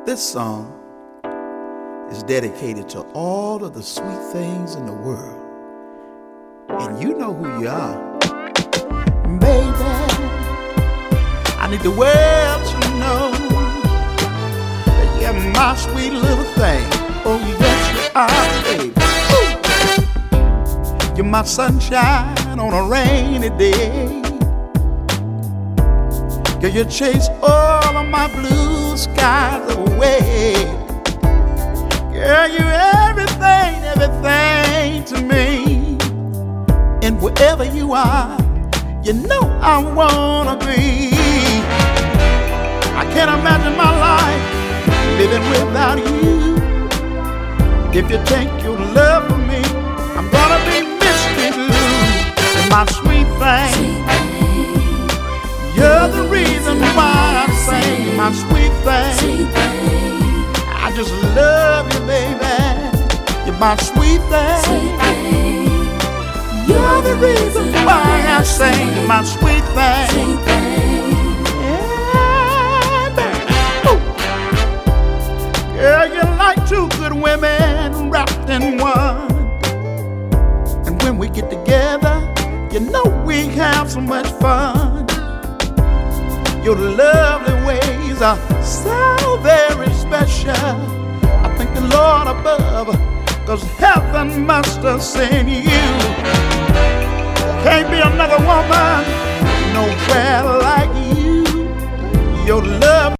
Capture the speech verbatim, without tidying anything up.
This song is dedicated to all of the sweet things in the world. And you know who you are. Baby, I need the world to know that you're my sweet little thing. Oh, yes, you are, baby. Ooh. You're my sunshine on a rainy day. Girl, you chase all of my blue skies away. Girl, you're everything, everything to me. And wherever you are, you know I wanna be. I can't imagine my life living without you. If you take your love from me, I'm gonna be misty blue. And my sweet thing, you're the reason why I sing. My sweet thing, I just love you, baby. You're my sweet thing. You're the reason why I sing. My sweet thing. Yeah, baby. Ooh. Girl, you're like two good women wrapped in one. And when we get together, you know we have so much fun. Your lovely ways are so very special. I thank the Lord above, 'cause heaven must have sent you. Can't be another woman nowhere like you. Your love